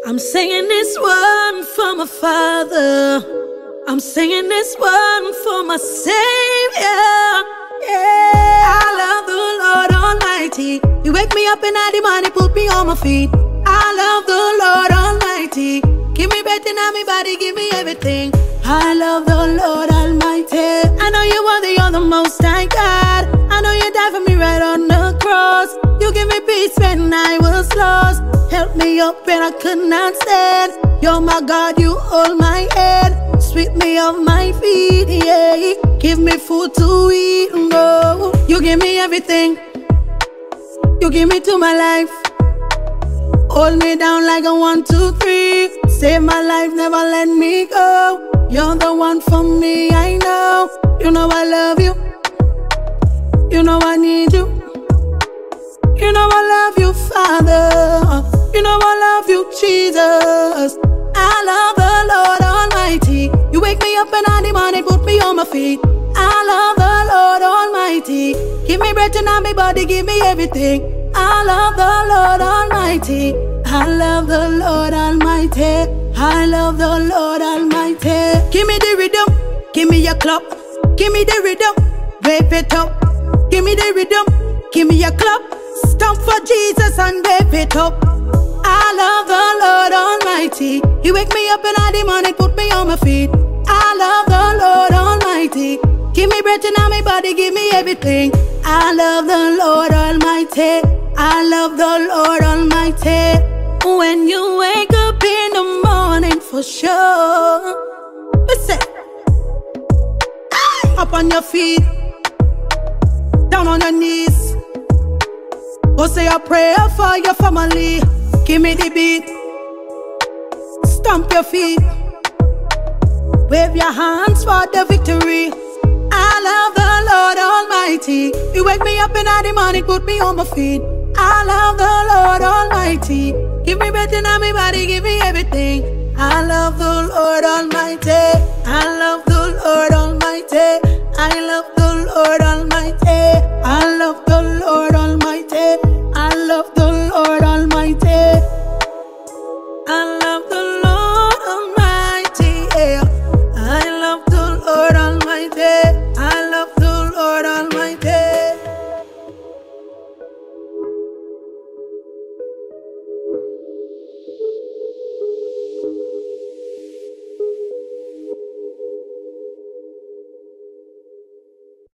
I'm singing this one for my father. I'm singing this one for my Savior. Yeah. I love the Lord Almighty. He wake me up in the morning, put me on my feet. I love the Lord Almighty. Give me breath in my body, give me everything. I love the Lord Almighty. I know you are the most high God. I know you died for me right on the cross. You give me peace when I was lost. Help me up when I could not stand. You're my God, you hold my hand. Sweep me off my feet, yeah. Give me food to eat, no. You give me everything. You give me to my life. Hold me down like a 1, 2, 3. Save my life, never let me go. You're the one for me, I know. You know I love you. You know I need you. You know I love you, Father. You know I love you, Jesus. I love the Lord Almighty. You wake me up in the morning, put me on my feet. I love the Lord Almighty. Give me breath in my body, give me everything. I love the Lord Almighty. I love the Lord Almighty. I love the Lord Almighty. Give me the rhythm, give me your clap. Give me the rhythm, wave it up. Give me the rhythm, give me your clap. Stomp for Jesus and wave it up. I love the Lord Almighty. He wake me up in the morning, put me on my feet. I love the Lord Almighty. Give me breath in my body, give me everything. I love the Lord Almighty. I love the Lord Almighty. When you wake up in the morning, for sure, listen. Up on your feet, down on your knees. Go say a prayer for your family. Give me the beat. Stomp your feet. Wave your hands for the victory. I love the Lord Almighty. You wake me up in the morning, put me on my feet. I love the Lord Almighty. Give me breath in my body, give me everything. I love the Lord Almighty. I love the Lord Almighty. I love the Lord Almighty. I love the